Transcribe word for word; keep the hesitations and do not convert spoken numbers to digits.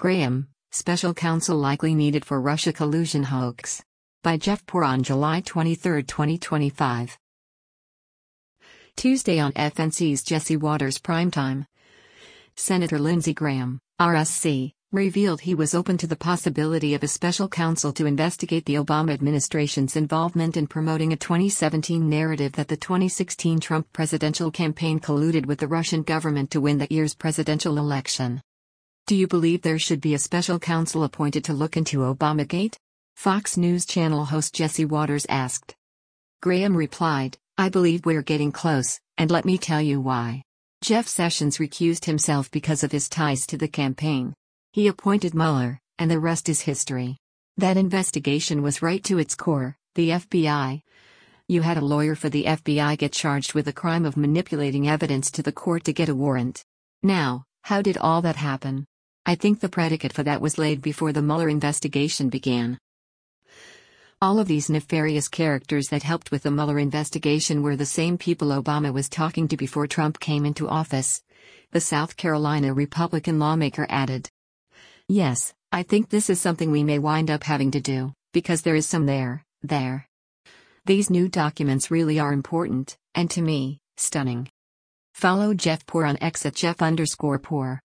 Graham, special counsel likely needed for Russia collusion hoax. By Jeff Poor on July twenty-third, twenty twenty-five. Tuesday on F N C's Jesse Watters Primetime. Senator Lindsey Graham, R S C, revealed he was open to the possibility of a special counsel to investigate the Obama administration's involvement in promoting a twenty seventeen narrative that the twenty sixteen Trump presidential campaign colluded with the Russian government to win that year's presidential election. Do you believe there should be a special counsel appointed to look into Obamagate? Fox News Channel host Jesse Watters asked. Graham replied, I believe we're getting close, and let me tell you why. Jeff Sessions recused himself because of his ties to the campaign. He appointed Mueller, and the rest is history. That investigation was right to its core, the F B I. You had a lawyer for the F B I get charged with the crime of manipulating evidence to the court to get a warrant. Now, how did all that happen? I think the predicate for that was laid before the Mueller investigation began. All of these nefarious characters that helped with the Mueller investigation were the same people Obama was talking to before Trump came into office, the South Carolina Republican lawmaker added. Yes, I think this is something we may wind up having to do, because there is some there, there. These new documents really are important, and to me, stunning. Follow Jeff Poor on X at Jeff underscore Poor.